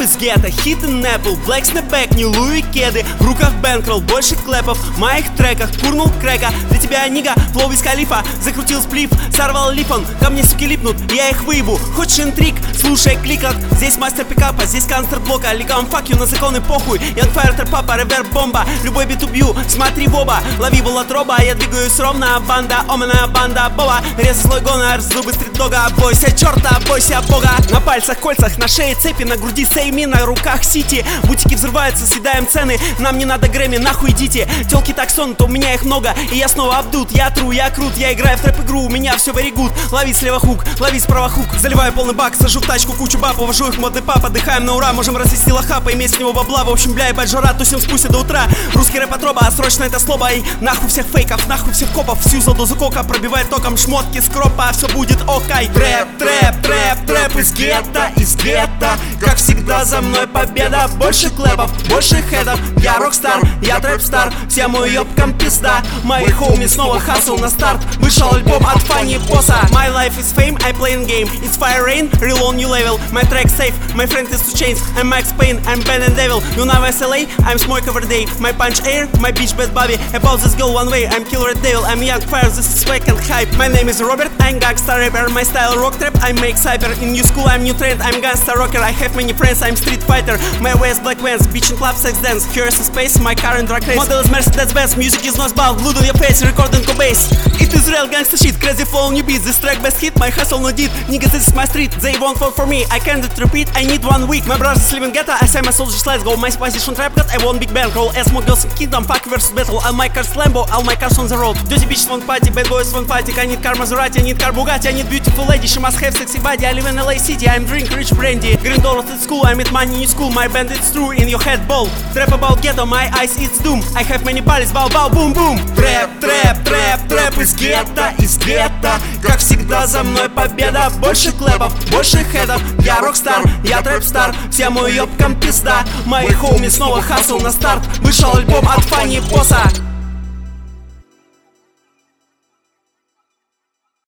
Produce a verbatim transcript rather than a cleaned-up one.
из гетто, hidden apple, black snapback, не Луи кеды. В руках бэнкролл, больше клэпов в моих треках. Курнул крека, для тебя нига, флоу из калифа. Закрутил сплив, сорвал лифон, ко мне суки липнут, я их выебу. Хочешь интриг, слушай кликот. Здесь мастер пикапа, здесь канцер блока. Лигам факью, на законы похуй. Янфайр, трэп-папа, реверб бомба. Любой бит убью, смотри в оба. Лови булат роба, я двигаюсь ровно. Банда, омана, банда, боба. Реза слой гонор, зубы стрит-дога. Бойся черта, бойся бога. На пальцах, кольцах, на шее цепи, на груди сейми, на руках сити. Бутики взрываются, съедаем цены. Нам не надо Грэмми, нахуй идите. Телки так сон, то у меня их много. И я снова обдут, я тру, я крут. Я играю в трэп-игру, у меня все very good. Лови слева хук, лови справа хук. Заливаю полный бак, сажу в тачку кучу баб. Увожу их модный папа, дыхаем на ура. Можем развести лоха, иметь с него бабла. В общем, бля, ебать жара, тусим с пуся до утра. Русский рэп отроба, а срочно это слоба. И нахуй всех фейков, нахуй всех копов. Всю за дозу кока пробивает током шмотки скропа. Все будет окей. Трэп, трэп, трэп, трэп из гетто, из гетто. Как всегда за мной победа. Больше клэпов, больше хедов. Я рокстар, я трэп-стар. Всем уёбкам пизда. Мои хоуми снова хасл на старт. Вышел альбом от Фанни Босса. My life is fame, I play in game. It's fire rain, real on new level. My track safe, my friend is two chains. I'm Max Payne, I'm Ben and Devil. You know S L A, I'm smoke every day. My punch air, my bitch bad Bobby. About this girl one way, I'm killer devil. I'm young fire, this is fake and hype. My name is Robert, I'm gangsta rapper. My style rock trap, I make cyber. In new school, I'm new trend, I'm gangsta rocker. I have many friends, I'm street fighter. My way is black vans, bitch in club, sex dance. Here's a space, my car and drag race. Model is Mercedes Benz, music is not bad. Blood on your face, recording co-bass. It is real gangsta shit, crazy flow, new beats. This track best hit, my hustle no did. Niggas, this is my street, they won't fall for me. I can't repeat, I need one week. My brothers live in ghetto, I say my soldiers, let's go. My position trap cut, I want big bankroll. As more girls in kingdom, fuck versus battle. All my cars Lambo, all my cars on the road. Dirty bitches want party, bad boys want fighting. I need car Maserati, I need car Bugatti, I need beautiful lady, she must have sexy body. I live in L A City, I'm drink rich brandy. Green dollars at school, I meet money in school. My band it's true, in your head ball. Trap about ghetto, my eyes it's doom. I have many bodies, bow bow boom boom. Трэп, трэп, трэп, трэп из гетто, из гетто. Как всегда за мной победа. Больше клэпов, больше хедов. Я рокстар, я трэп-стар. Всем уёбкам пизда. Мои хоуми снова хасл на старт. Вышел альбом от Фанни Босса.